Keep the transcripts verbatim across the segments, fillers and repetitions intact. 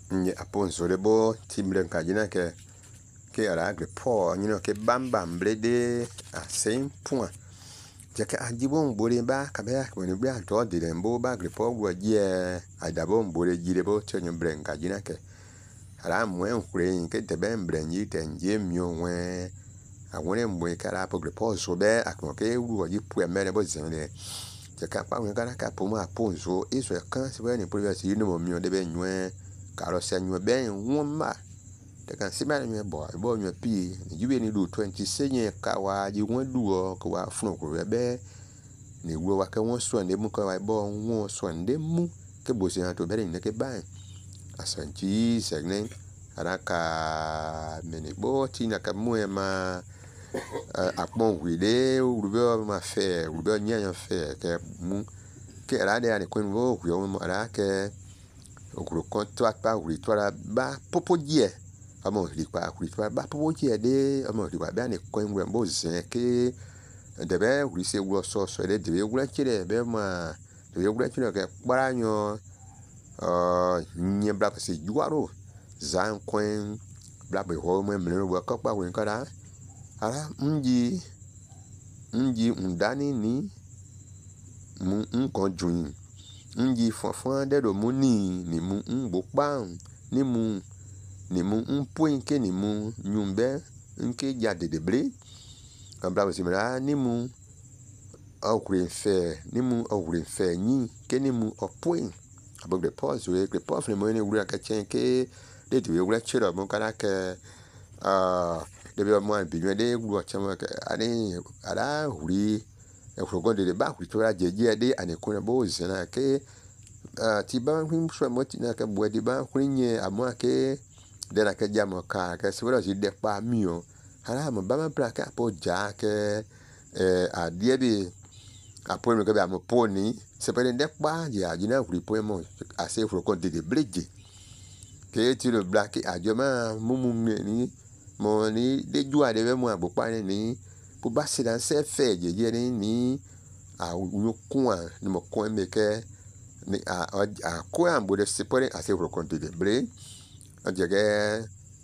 nye apon solebo timlen kajina ke ke ara grepo nyino ke bambam blede a sem point jeke ajibon bore ba kabea ko ni bia to de mbo ba grepo gwo je adabon bore jirebo tonyo bren kajina ke ara mwen kure ke tebe mbren yi tenje mio wen awore mwe kara po grepo so be akon ke wu yi pu emere bo zinle jeka pa wen kara ka po ma ponzo iso kan se we ni previous yi no mio de be nwe karo se nwe ben woma de kan se ba nwe bo bo nwe pi ni jibe ni du twenty senye ka wa ji won duo ko wa fun ko be ni wo wa ka won so nde mu ko wa bo won so nde mu ke bo se to be ni ke ba asanti segne araka meni bo ti na ka mu e ma apon wile urube ma fe urube nya fe ke mu ke ra de ani ko nwo wi o mo ara ke okuro contract pa wi tora ba popo je amo ri pa wi tora ba popo je de amo ri pa ba ni ko nwe bo zen ke de be wi se wo so so de de wi chire be ma de wi chire ke paranyo uh nye bla se juaro zan kwen bla be ho mo mle wo ko pa wi kara ara nji nji undani ni mu nkan jun nji fonfon de do mu ni ni mu ngbo pa ni mu ni mu npoin ke ni mu nyumbe nke ja de deble ambra simira ni mu okure fe ni mu okure fe ni ke ni mu opoin abog de pause we ke pause mo ni wura ka chen ke de de wura chira mo kana ke ah de be mo bi de wura chama ke ani ara huri e frogo de ba ku to ra jeje de ani ko na bo zena ke ah ti ba ku so mo ti na ke bo de ba ku nye amo ke de na ke jamo ka ke so ra ji de pa mi o ara mo ba ma pra ka po ja ke eh a die bi apo mi ke ba mo poni se pe de pa ya ji na huri po mo a se frogo de de bleje ke ti lo black ajoma mumu ni mo ni de ju ade be mo agbo pa ni po ba se dan se fe jeje ni ni a yokun a ni mo kon me ke ni a a ko an bo de se pore a se frogo de de ble o jege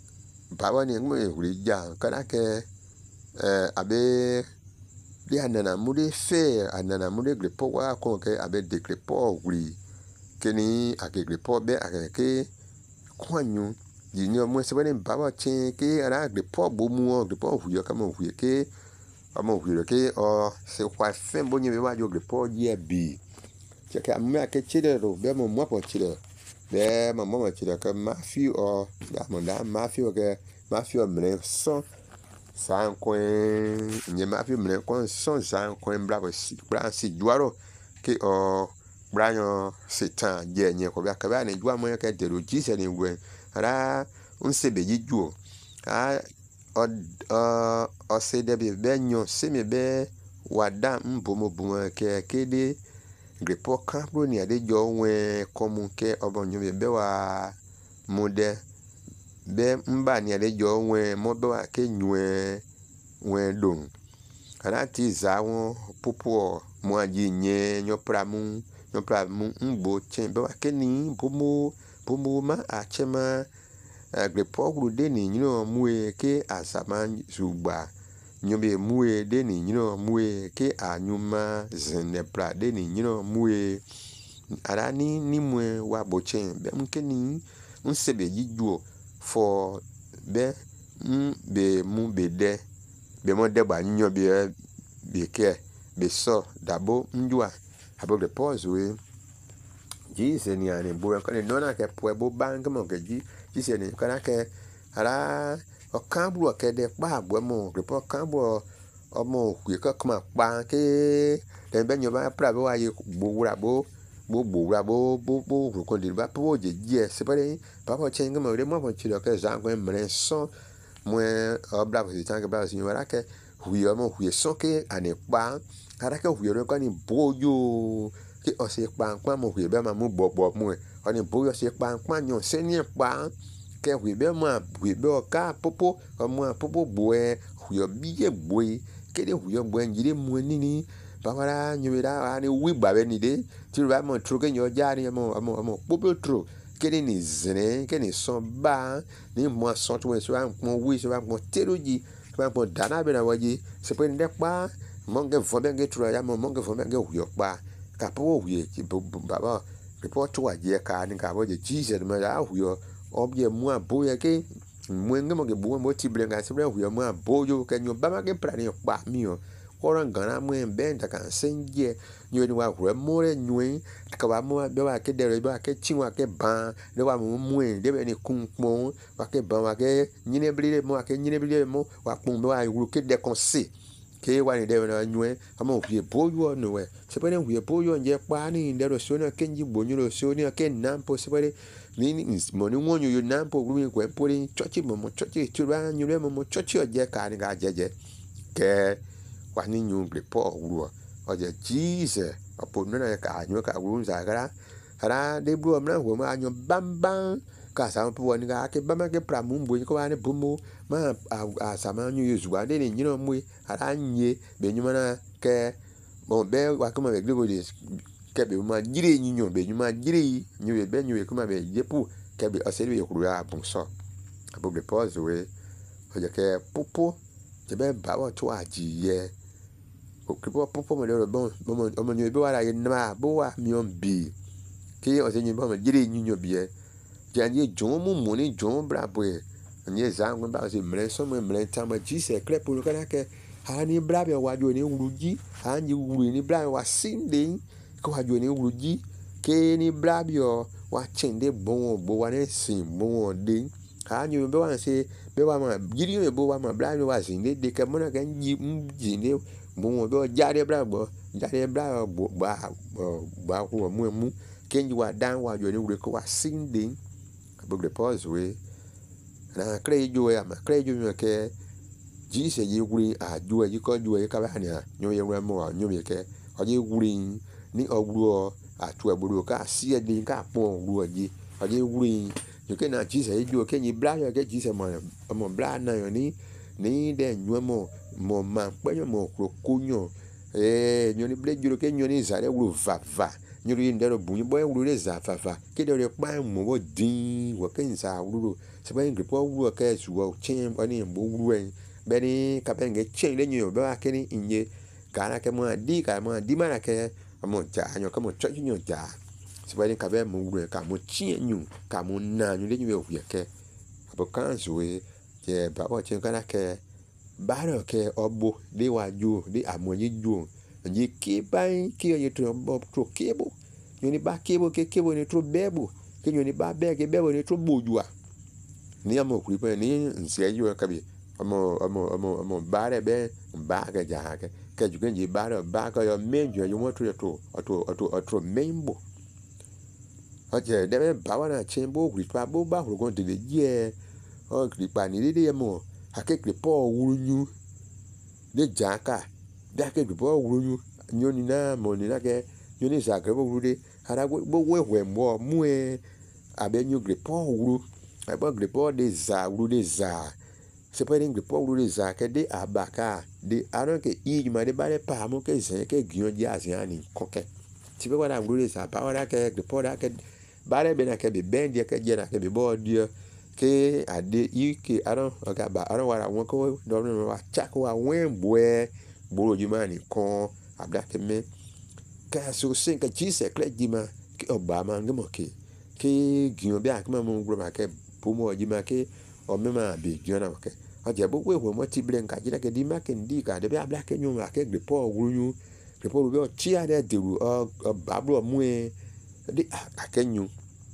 ba ni mo huri ja kana ke eh abe de anana mu de fe anana mu de grepo wa ko ke abe de grepo huri keni akegrepo be akeke kwanyu yini omo se bene baba chen ke ara grepo bo mu o grepo huyo kama huye ke amo huyo ke o se kwa fen bo nyi wa jo grepo ye bi che ka me ke chire ro be mo mo po chire be mo mo chire ka ma fi o ya mo da ma fi o ke ma fi o mre so san kwen nye ma fi mre kon son san kwen bravo si bra si juaro ke o brayo setan je nye ko bia ka ba ni jua mo ke de ro ji se ni we ara un se be ji juo a o o se de be be nyo se me be wada mbo mo bu ke ke de grepo kan pro ni ade jo we komu ke obo nyo be wa mo de be mba ni ade jo we mo be wa ke nyue we don ara ti za won popo mo aji nye nyo pramu no problem ngbo chen be wa keni bomo bomo ma achema grepo gru de ni nyino mue ke asama zugba nyobe mue de ni nyino mue ke anyuma zene pra de ni nyino mue arani ni mue wa bo chen be mkeni unsebe jijuo for be be mu be de be mo de ba nyobe be ke be so dabo njua abo de pause we ji se ni ani bo kan no na ke po bo bank mo ke ji ji se ni kan ke ara o kan bu ke de pa bo mo de po kan bo omo ku ke kuma pa ke de be nyo ba pra bo wa ye bo wura bo bo bo wura bo bo bo ko de ba po je je se pare pa po chen mo de mo po chi do ke za ko mre so mo o bla bo ti tan ke ba si wara ke hu yo mo hu so ke ani pa ara ke hu yo ko ni boyo ke o se pa npa mo hu be ma mu bobo mu e o ni boyo se pa npa nyo se ni pa ke hu be ma hu be o ka popo o mo popo bo e hu yo bi ye boy ke de hu yo bo njire mu ni ni ba wara nyu da ani wi gba be ni de ti ba mo tro ke nyo ja ni mo mo mo popo tro kene ni zene kene son ba ni mo son to so an mo wi so an mo teroji ba mo dana be na waji se pe nde pa monge vobe nge tura ya mo monge vobe nge huyo pa ka po huye ki baba report wa je ka ni ka bo je Jesus ma ya huyo obje mu aboya ke mwenge mo ge bo mo tibre nga se huyo mu aboyo ke nyo ba ma ge pra ni pa mi o ora ngana mwe benda kan senje nywe ni wa hwe more nywe ka ba mo be wa ke dere ba ke chinwa ke ban de wa mo mwe de be ni kunpon wa ke ban wa ke nyine blire mo wa ke nyine blire mo wa pon be wa ru ke de konse ke wa ni de na nywe amo hwe boyo no we se pe hwe boyo nje pa ni de ro so na ke nji bonyo ro so ni ke nampo se pe ni mo ni wonyo yo nampo ru mi kwe pori chochi mo mo chochi tura nyure mo mo chochi oje ka ni ga jeje ke kwani nyu report wuro oje Jesus apo nuna ka nyu ka wuro za gara ara de bro mna ho ma anyo bambam ka sa mpo ni ga ke bama ke pramu mbo ko ani bumu ma a sama nyu yesu ba de ni nyino mwe ara nye be nyuma na ke bon be wa kuma be gbo de ke be ma jire nyinyo be nyuma jire nyu be nyu kuma be yepu ke be aseri be kuru ya bunso apo report we oje ke popo je be ba wa to ajiye okipo popo mo le bon mo mo nyu be wa la na bo wa mi on bi ki o se nyu ba mo jire nyinyo bi e janje jon mu mu ni jon bra bo e nye zangu ba se mre so mo mre ta ma ji se kre pulu kana ke ha ni bra be wa jo ni wuruji ha ni wuru ni bra wa sinde ko wa jo ni wuruji ke ni bra bi o wa chende bon bo wa ne sin bon de ha ni be wa se be wa ma jiri me bo wa ma bra wa sinde de ke mo na kan ji jinde mo do jare bra bo jare bra bo ba ba ho mu mu kenji wa dan wa jo ni wure ko wa sinde abog the pause we na kre jo ya ma kre jo ke ji se yi wuri a jo yi ko jo yi ka ba ni a nyo ye wura mo nyo ye ke o ji wuri ni oguro atu agboro ka si e din ka pon wuru ji o ji wuri yo ke na ji se yi jo ke ni bra yo ke ji se mo mo bra na yo ni ni de nyo mo mo ma pe yo mo kro kunyo eh nyo ni ble jo ke nyo ni zare wuru va va nyo ri ndero bunyi boy wuru le za va va ke de re pa mo wo din wo ke nza wuru se ba ngri po wuru ke su wo chen oni mbo wuru en be ni ka pe nge chen le nyo be wa ke ni nje ka na ke mo di ka mo di ma na ke mo ja nyo ka mo cho nyo ja se ba ni ka be mo wuru ka mo chen nyu ka mo na nyu le nyu ye ke abo kan so we je ba wo chen ka na ke ba ro ke obo de wa ju de amoyi ju nji ki bai ki ye tro bob tro kebo nyoni ba kebo ke kebo ni tro bebo ke nyoni ba be ke bebo ni tro bojua ni amo kuri pe ni nse yu ka bi amo amo amo amo ba re be ba ga ja ke ke ju nji ba ro ba ka yo menjo yo mo tro to to to to membo oje de be ba wa na chembo kuri pa bo ba ro gon de je o kuri pa ni de mo akekre po wurunyu de jaka da ke gbo wurunyu nyoni na mo ni na ke nyoni za ke bo wurude ara bo we we mo mu e abe nyu gre po wuru abo gre po de za wuru de za se pe gre po wuru de za ke de abaka de aron ke i ma de bare pa mo ke se ke gyon ji asian ni koke ti be wala wuru de za ba wala ke gre po da ke bare be na ke be ben de ke je na ke be bo de ke ade ike aron oga ba aron wara won ko do no wa chako wa wen bwe boro jima ni kon abda ke me ka so sin ka ji se kle jima ke obama ngemo ke ke gyon bi akma mo ngro ma ke pomo jima ke o me ma bi gyon na ke aje bo we ho mo ti blen ka jira ke di ma ke ndi ka de bi abda ke nyu ma ke gbe po wurunyu gbe po bi o chi ade deru o babro mu e de akenyu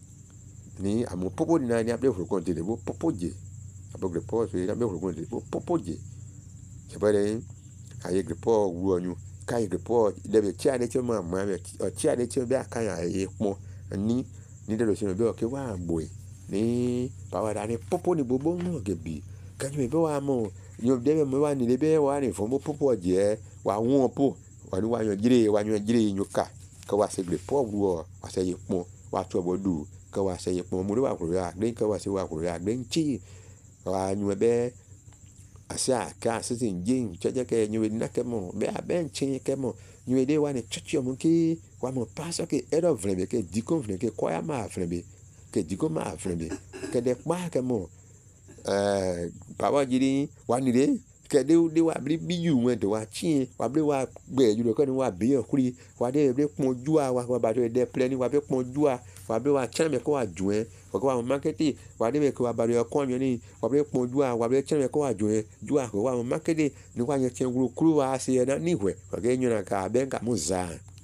ni amo popo ni na ni abe furu kon tele bo popo je abogre po so ya abe furu kon tele bo popo je se bare aye gre po wu onyu kai gre po de be chia de che ma ma be o chia de che be aka ya ye pon ni ni de lo se be o ke wa gbo ni pa wa da ni popo ni bobo mo ge bi ka ju be wa mo yo de be mo wa ni de be wa ni fo mo popo je wa won po wa ni wa yan jire wa yan jire yin ka ka wa se gre po wu o wa se ye pon wa to bo du ka wa se ye pon mo wa kuro ya gbe ka wa se wa kuro ya gbe nchi wa nyu be asa ka se tin jin cheje ke nyu na ke mo be a ben nchi ke mo nyu de wa ni chuchu mo ki wa mo paso ke edo vrebe ke di kon vrebe ke kwa ya ma vrebe ke digo ma frebe ke de pa ke mo eh baba jiri wanire ke de de wa bri biyu wen de wa chin wa bri wa gbe ju ko ni wa bi yan kuri wa de bri pon ju a wa ba de de ple ni wa bri pon ju a wa bri wa chan me ko wa ju en ko wa market wa de be ko wa ba de ko yan ni wa bri pon ju a wa bri chan me ko wa ju en ju a ko wa market ni wa yan chen guru kuru wa se na ni hwe wa ke nyuna ka ben ka mu za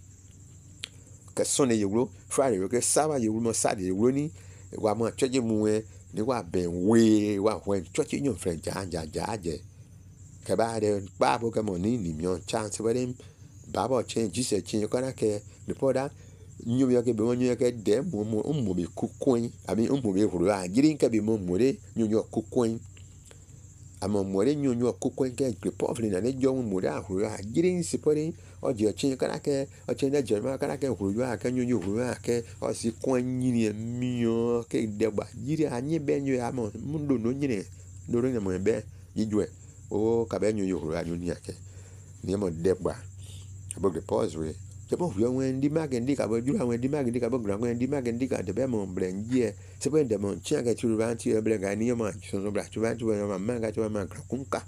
ke son ye wuro friday ke saba ye wuro mo sa de wuro ni wa mo cheje mu en ni wa ben we wa when chochi nyon friend ja ja ja je ke ba de ba bo ke mo ni ni myon chance we dem ba bo chen ji se chen ko na ke before that nyu yo ke be mo nyu ke de mo mo mo be kukun abi mo be huru a girin ke be mo mo re nyu yo kukun ama mo re nyu yo kukun ke ke povli na ne jo mo re a huru a girin si pore o je chen ko na ke o chen de je ma ko na ke huru a ke nyu yo huru a ke o si kon nyini miyo ke de ba giri anyi be nyu ya mo mundo no nyine do ro ne mo be yijwe o ka be nyu yo huru a nyu ni ake ni mo de ba abo de pause we je mo yo wen di ma ke ndi ka bo jura wen di ma ke ndi ka bo gra wen di ma ke ndi ka de be mo blenje se be de mo chen ka tu ran ti e blenga ni mo so no bra tu ran tu ma ma ga tu ma gra kunka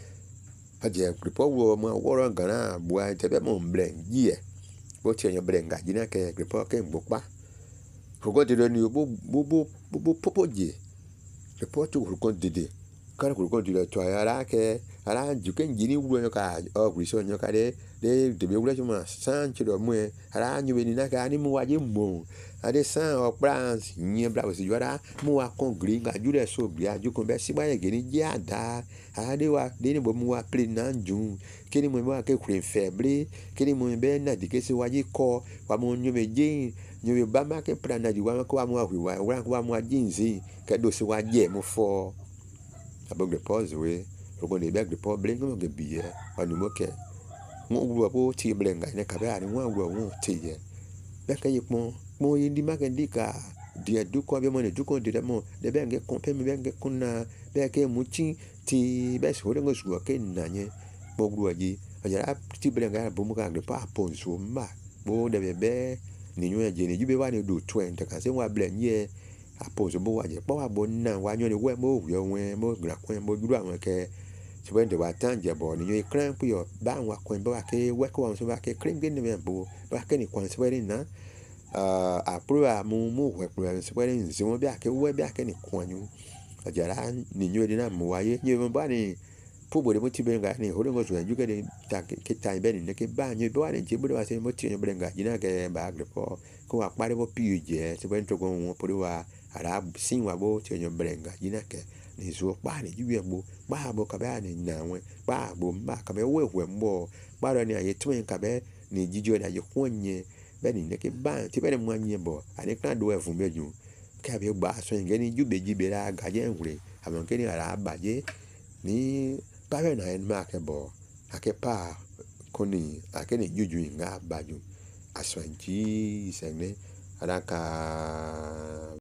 aje gripo wo mo wo gana bua te be mo blenje bo ti yan blenga jina ke gripo ke ngbopa ko de ni bo bo bo bo popo je gripo tu ko de kara ko ko de to ara ke ara ju ke njini wo yo ka o griso nyo ka de de de be wura chuma san chi do mu ara nyu be ni na ka ni mu wa je mo ade san o france nyi bra wo si jora mu wa kon gri ga ju de so gri aju kon be si ba ye geni je ada ade wa de ni bo mu wa play na ju kini mo wa ke kure feble kini mo be na de ke si wa ji ko wa mo nyu be je nyu be ba ma ke pra na ju wa ko wa mu wa wa wa ko wa mu wa jinzi ke do si wa je mo fo abog de pause we ro de beg de po bling mo ge biye anu mo ke mo wu bo ti blenga ne ka ba ni wa wu wo ti ye be ka yi pon mo yi ndi ma ke ndi ka de du ko be mo ne du ko de mo de be nge kon pe mi be nge kunna be ke mu chi ti be so de ngo su ke na nye mo wu ji ajara ti blenga bo mo ka de pa pon so ma bo de be be ni nyu je ni ju be wa ni do twenty ka se wa blenye apozo bo wa je po wa bo na wa nyo ni we mo yo wen mo gra kwen mo juru awon ke se wen de wa tan je bo ni yo kran pu yo ba wa kwen bo wa ke we ko wa so ba ke krim gen ni bo ba ke ni kwan se wen na uh apro a mu mu we pro se wen nzi mo ba ke we ba ke ni kwan yu ajara ni nyo de na mo wa ye nyo mo ba ni pu bo de mo ti benga ni ho de ngo so ju ke de ta ke ta be ni ke ba nyo bo wa ni je bo de wa se mo ti nyo benga ji na ke ba gre ko ko wa pare bo pi je se wen to go mo po de wa ara sin wa bo ti nyo benga ji na ke ni so pa ni ju ye bo ba bo ka ba ni na wen ba bo ma ka be we we mbo ba ro ni aye twin ka be ni jijo na ye kwonye be ni ne ke ba ti be mo anye bo ani kan do e fun beju ka be gba so nge ni ju beji be ra ga je nwure amon ke ni ara ba je ni ba be na en ma ke bo ake pa koni ake ni juju nga ba ju aso nji se ne ara ka